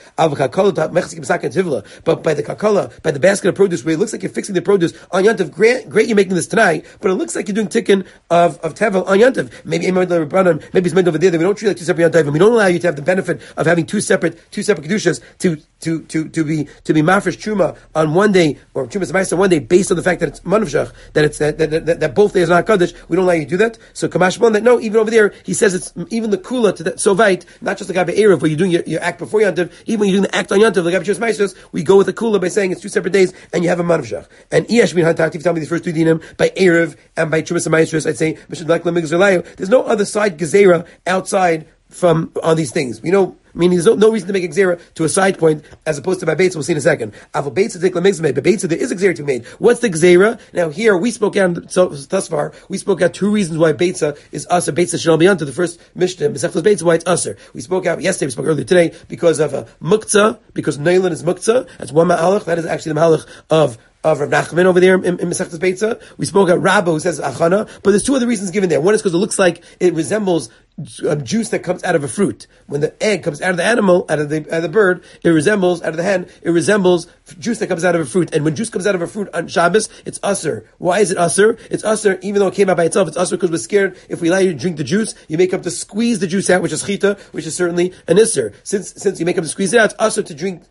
But by the kakala, by the basket of produce, where it looks like you're fixing the produce on Yom Tov, great you're making this tonight, but it looks like you're doing tikkun of tevel on Yom Tov. Maybe it's meant over there that we don't treat like 2 separate Yom Tov, and we don't allow you to have the benefit of having 2 separate kedushas to be mafresh truma on one day, or trumas ma'asos on one day, based on the fact that it's manavshach, that both days are not kaddish. We don't allow you to do that. So kamash mon that no, even over there he says it's even the kula to that sovite, not just the gabe erev where you're doing your act before Yom Tov. Even when you're doing the act on Yom Tov, the gabe trumas ma'asos, we go with the kula by saying it's 2 separate days and you have a manavshach. And iash bin hantak, if you tell me these first 2 dinim by erev and by trumas ma'asos, I'd say there's no other side gezerah outside from on these things. Meaning there's no reason to make a gzera to a side point as opposed to by Beitza. We'll see in a second. But Beitza there is a gzera to be made. What's the gzera? Now here we spoke out thus far. We spoke out 2 reasons why Beitza is usher. Beitza shall be unto the first Mishnah. Mesechus Beitza why it's usher. We spoke out yesterday. We spoke earlier today because of a muktzah, because Neilan is muktzah. That's one ma'alach. That is actually the ma'alach of Rav Nachman over there in Mesechus Beitza. We spoke out Rabba who says achana, but there's 2 other reasons given there. One is because it looks like it resembles juice that comes out of a fruit. When the egg comes out of the animal, out of the bird, it resembles, out of the hen, it resembles juice that comes out of a fruit. And when juice comes out of a fruit on Shabbos, it's usher. Why is it usher? It's usher, even though it came out by itself, it's usher because we're scared if we allow you to drink the juice, you make up to squeeze the juice out, which is chita, which is certainly an isser. Since you make up to squeeze it out, it's usher to drink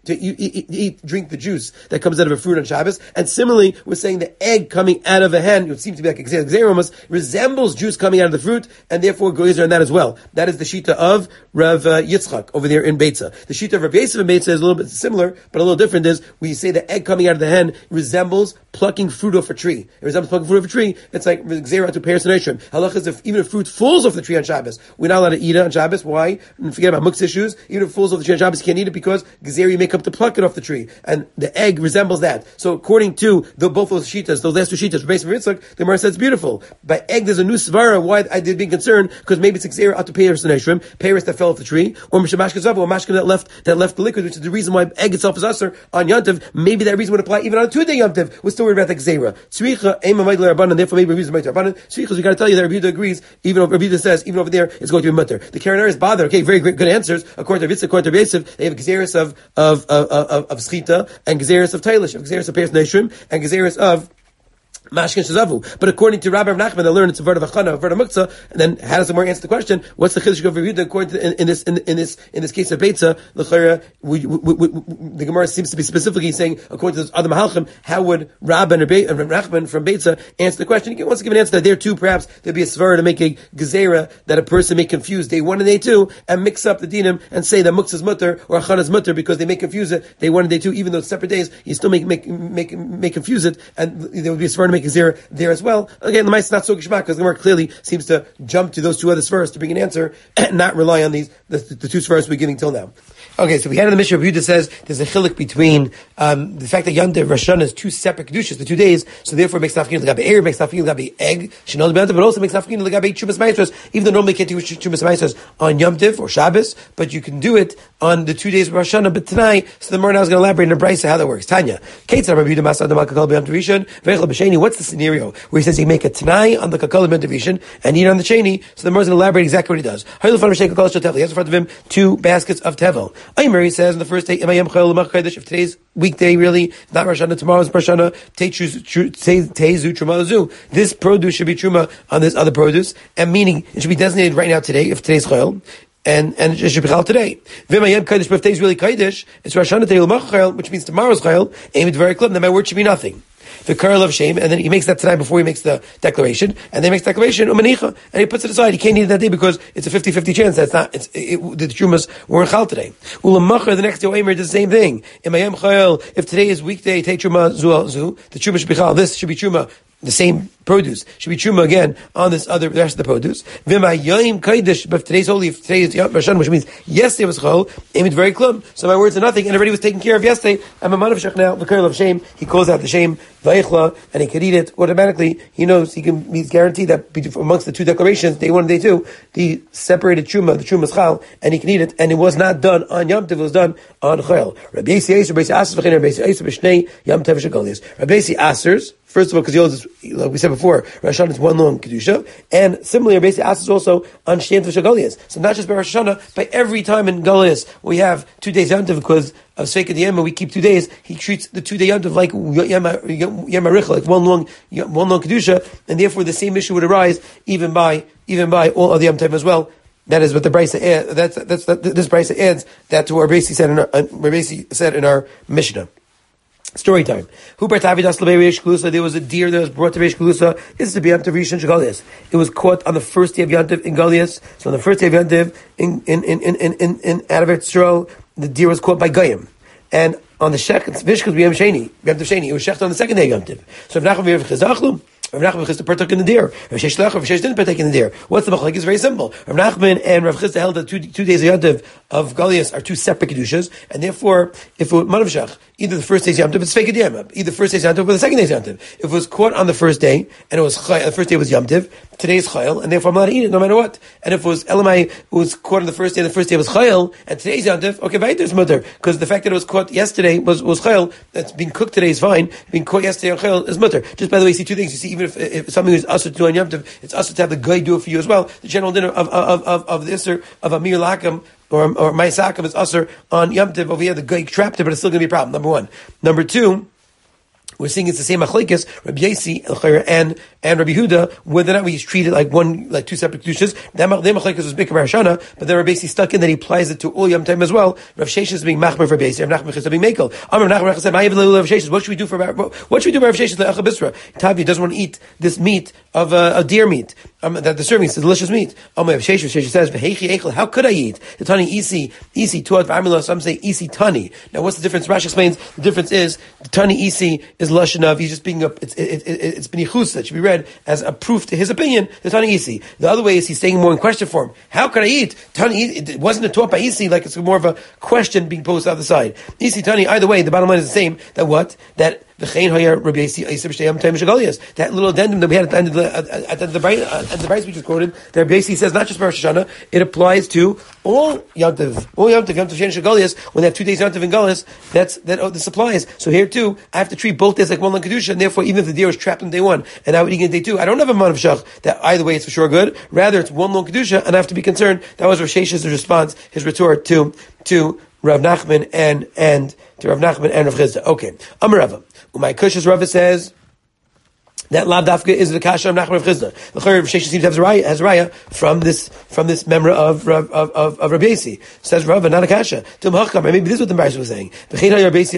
the juice that comes out of a fruit on Shabbos. And similarly, we're saying the egg coming out of a hen, it would seem to be like Xer almost, resembles juice coming out of the fruit, and therefore goes on that as well. That is the shita of Rav Yitzchak over there in Beitza. The shita of Rav Yosef in Beitza is a little bit similar, but a little different. Is we say the egg coming out of the hen resembles plucking fruit off a tree. It resembles plucking fruit off a tree. It's like Xera to Paris and Ashram. Halach is if even if fruit falls off the tree on Shabbos, we're not allowed to eat it on Shabbos. Why? And forget about muktzah issues. Even if it falls off the tree on Shabbos, you can't eat it because Xera you make up to pluck it off the tree, and the egg resembles that. So according to both those shitas, those last 2 shitas, Rav Yitzchak, the Gemara says it's beautiful. By egg, there's a new svara. Why I did being concerned because maybe it's Xera to Paris and Ashram, Paris that fell off the tree, or Mishamash Kazav, or mashkin that left the liquid, which is the reason why egg itself is usher on Yom Tov. Maybe that reason would apply even on a 2-day Yom Tov. We're still worried about the Xera. Tzricha ema ma'id l'Rabbanan, therefore maybe reason ma'id l'Rabbanan. Tzricha, we got to tell you that Rabbi Yehuda agrees. Even Rabbi Yehuda says even over there it's going to be mutter. The Karanar is bothered. Okay, very good answers. According to Ritz, according to Rabbi Yosef, they have Xeris of schita and Xeris of Tailish, Xeris of Paris Neshrim, and Xeris of Mashkin Shazavu. But according to Rabbi Nachman, they learn it's a word of achana, a word of muktzah. And then how does the more answer the question? What's the chiddush of Rabbi Yehuda according to in this case of Beitza? The Gemara seems to be specifically saying according to those other mahalchim, how would Rabbi and Nachman from Beitza answer the question? He wants to give an answer that there too perhaps there'd be a svara to make a gezerah that a person may confuse day 1 and day 2 and mix up the dinim and say that muktzah is mutter or achana is mutter because they may confuse it day 1 and day 2, even though it's separate days. You still may confuse it, and there would be a svara to make Xer there as well. Again, the mice not so gishmak because the Gemara clearly seems to jump to those 2 other svars to bring an answer and not rely on the 2 svars we're giving till now. Okay, so we had in the Mishnah, Yehuda says there's a chiluk between the fact that Yom Tov Rosh Hashanah is two separate kedushas, the 2 days, so therefore it makes nafkin legabe eir, makes nafkin legabe egg, shenol b'yom Tov, but also makes nafkin legabe chumas ma'asros, even though normally you can't do chumas ma'asros on Yom Tov or Shabbos, but you can do it on the 2 days of Rosh Hashanah. But tonight, so the Morning is going to elaborate in the Brisa how that works. Tanya, what's the scenario where he says you make a tanai on the kakal b'yom Tov rishon and eat on the sheni? So the Morning is going to elaborate exactly what he does. He has in front of him 2 baskets of tevel. Aimer, he says on the first day, if today's weekday really not Rosh Hashanah, tomorrow's Rosh Hashanah, this produce should be truma on this other produce, and meaning it should be designated right now today if today's chayil. And it should be chayil today. But if today's really kaidish, it's Rosh Hashanah today, which means tomorrow's chayil, aim it very clear, then my word should be nothing. The Karel of Shem, and then he makes that tonight before he makes the declaration, and then he makes the declaration, umanicha, and he puts it aside. He can't eat it that day because it's a 50-50 chance that the Trumas weren't chal today. Ulamachar, the next day, Omer does the same thing. If today is weekday, Te Truma Zu, the Truma should be chal, this should be Truma, the same produce should be truma again on this other, the rest of the produce. V'mayayim kaidish, but if today's holy, if today is Yom Hashanah, which means yesterday was chol, aimed very klum. So my words are nothing, and already was taken care of yesterday. I'm a man of shech now, the curl of shame. He calls out the shame, vaychla, and he can eat it automatically. He knows he's guaranteed that amongst the 2 declarations, day 1 and day 2, the separated truma, the truma's chal, and he can eat it. And it was not done on Yom Tov; it was done on chol. Rabbi Yasi Asers. First of all, because like we said before, Rosh Hashanah is one long kedusha, and similarly, basically, asks also on Shem Tov Shagalias. So not just by Rosh Hashanah, by every time in Galias we have 2 days Yom Tov because of Sveika Diyema, we keep 2 days. He treats the 2 day Yom Tov like Yom HaRicha, like one long kedusha, and therefore the same issue would arise even by all other Yom Tov as well. That is what the Brisa adds. This Brisa adds that to what Rabbi said in our Mishnah. Story time. There was a deer that was brought to Reish Galusa. This is to be Yom Tov Rishon Shagalias. It was caught on the first day of Yom Tov in Galias. So on the first day of Yom Tov in out of Eretz, the deer was caught by Goyim. And on the Shech, it's Vishkas B'Yom Sheni, it was Shecht on the second day of Yom Tov. So if Nachman V'Yev Chizachlu, Rav Nachman Chisda partook in the deer. Rav Sheshes didn't partake in the deer. What's the machlek? It's very simple. Rav Nachman and Rav Chisda held that 2 days of Yom Tov of Galias are 2 separate kedushas, and therefore, if it was Manavshach, either the first day's Yom Tov, it's fake Yom, either the first day's Yom Tov or the second day's Yom Tov. If it was caught on the first day, and it was chayil, the first day was Yom Tov, today's chayil, and therefore I'm allowed to eat it no matter what. And if it was Elamai, it was caught on the first day was chayil, and today's Yom Tov, okay, right, there's mutter, because the fact that it was caught yesterday was chayil, that's being cooked today is fine, being caught yesterday on chayil is mutter. Just by the way, you see 2 things. You see, even if something is usher to do on Yom Tov, it's usher to have the guy do it for you as well. The general dinner of the Isser of Amir Lakam or Ma'asakav is usher on Yom Tov. Over here, the guy trapped it, but it's still going to be a problem. Number 1. Number 2, we're seeing it's the same machlekes, Rabbi Yasi and Rabbi Yehuda, whether or not we treat it like 2 separate kedushas. That machlekes was big Rosh Hashanah, but then Rabbi Yasi stuck in that he applies it to all Yom Tov as well. Rav Sheshes is being machmer for Rabbi Yasi, Rav Nachman Chisda being mekel. Rav Nachman said, Rav Sheshes, what should we do for Rav Sheshes le'acha bisra? Tavi doesn't want to eat this meat of a deer meat. That the serving is delicious meat. Rav Sheshes says, how could I eat? The tani isi tuat v'amila. Some say isi tani. Now, what's the difference? Rashi explains the difference is the tani isi is lashon of he's just being it's benichus that should be read as a proof to his opinion. The tani isi. The other way is he's saying more in question form. How could I eat? Tani, it wasn't a taught by isi, like it's more of a question being posed on the side. Isi tani. Either way, the bottom line is the same. That that little addendum that we had at the end of the Bryce we just quoted, that basically says not just for Rosh Hashanah, it applies to all Yom Tov, Yom Tov Shein Shagalias. When they have 2 days Yom Tov in Galias, this applies. So here too, I have to treat both days like one long kedusha, and therefore, even if the deer is trapped on day 1 and I would eat on day 2, I don't have a man of shach that either way it's for sure good. Rather, it's one long kedusha, and I have to be concerned. That was Rav Shesh's response, his retort to Rav Nachman and Rav Chisda. Okay, Amarava. My Kush's Rava says that Lav Dafka is the Kasha of Nachman of Chisda. The Chayyim Sheshes seems to have has raya from this memra of Rabbi Yasi. Says Rava, not a Kasha. Maybe this is what the Maris was saying. In Rosh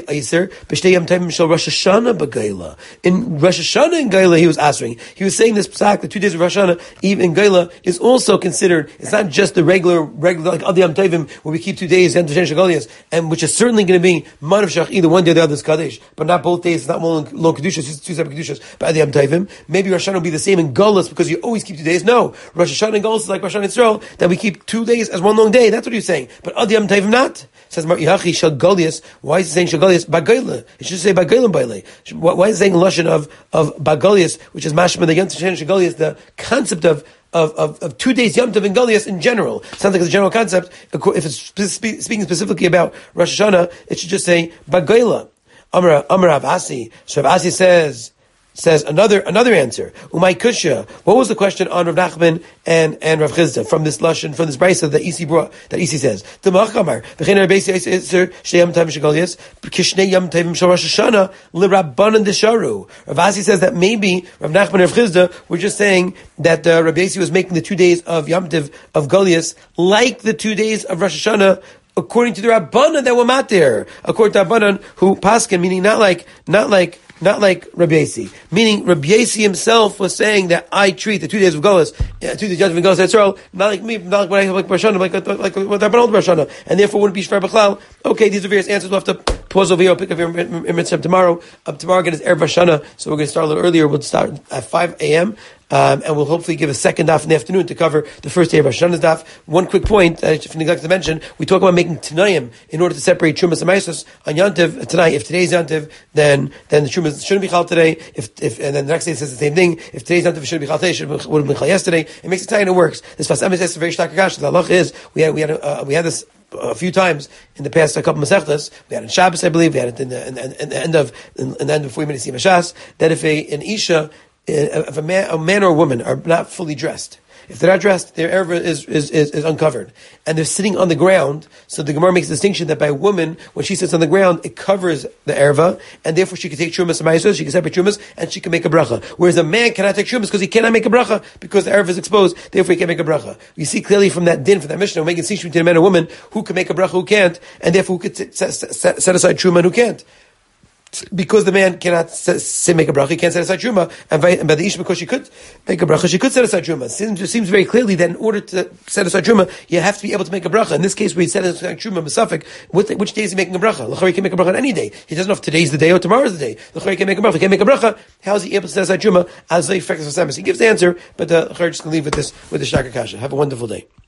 Hashanah in Gaila he was answering. He was saying this psak, the 2 days of Rosh Hashanah, even in Gaila, is also considered. It's not just the regular like Adi Yom Tovim where we keep 2 days and and which is certainly going to be man of shach either one day or the other is kaddish, but not both days. It's not one long kedushas. It's 2 separate kedushas. But Adi Yom Yom Tovim. Maybe Rosh Hashanah will be the same in Golus because you always keep 2 days. No, Rosh Hashanah and Golus is like Rosh Hashanah Yisrael, that we keep 2 days as one long day. That's what you're saying. But Ad Yom Tovim not. Says Mar Yachi Shal Golias. Why is it saying Shal Golias? Bagayla. It should say Bagayla Baile. Why is it saying Lashon of Bagolias, which is Mashma the Yom Tovim Shal Golias, the concept of 2 days Yom Tov and Golias in general? Sounds like it's a general concept. If it's speaking specifically about Rosh Hashanah, it should just say Bagayla. Amar Rav Asi. So Rav Asi says another answer. Umay Kushya. What was the question on Rav Nachman and Rav Chizda from this lashon, from this brisa that Isi brought, that Isi says? The Machamar. V'chein Rabbeisi Eiser Sheyam Tavim Shegolias Kishnei Yam Tavim Shel Rosh Hashanah LeRabbanan Desharu. Rav Asi says that maybe Rav Nachman and Rav Chizda were just saying that Rabbeisi was making the 2 days of Yom Tov of Golias like the 2 days of Rosh Hashanah, according to the Rabbanan that were mat there. According to Rabbanan who paskin, meaning not like Rabbi Yasi. Meaning Rabbi Yasi himself was saying that I treat the 2 days of Golas, 2 days of Golas Yisrael, not like me, not like when I like Barshana, like what Rabbanan Barshana, and therefore wouldn't be Shver B'chlal. Okay, these are various answers. We'll have to pause over here. I'll pick up your mitzvah tomorrow. Tomorrow again is Erev Barshana, so we're going to start a little earlier. We'll start at 5 a.m. And we'll hopefully give a second daf in the afternoon to cover the first day of Rosh Hashanah's daf. One quick point, I neglected to mention, we talk about making Tanayim in order to separate Trumas and Maisos on Yantiv. Tonight, if today's Yantiv, then the Trumas shouldn't be Chal today. And then the next day it says the same thing. If today's Yantiv shouldn't be Chal today, it would have been Chal yesterday. It makes it tight and it works. This Fas Emes is very shtakash. The halach is, we had this a few times in the past couple of Masechtas. We had it in Shabbos, I believe. We had it in the end of before we made a Mashas, that if an Isha, if a man or a woman are not fully dressed, if they're not dressed, their erva is uncovered, and they're sitting on the ground. So the Gemara makes a distinction that by a woman, when she sits on the ground, it covers the erva, and therefore she can take trumas and ma'asos, she can separate trumas, and she can make a bracha. Whereas a man cannot take trumas because he cannot make a bracha because the erva is exposed. Therefore, he can't make a bracha. We see clearly from that din, from that Mishnah, we're making a distinction between a man and a woman who can make a bracha, who can't, and therefore who could set aside truma and who can't. Because the man cannot make a bracha, he can't set aside truma, and by the Isha, because she could make a bracha, she could set aside truma. It seems very clearly that in order to set aside truma, you have to be able to make a bracha. In this case, we set aside truma, Masafik, which day is he making a bracha? L'chari can make a bracha on any day. He doesn't know if today's the day or tomorrow's the day. L'chari can make a bracha. He can't make a bracha. How is he able to set aside truma? As the effect of He gives the answer, but L'chari just going to leave with the Shaka Kasha. Have a wonderful day.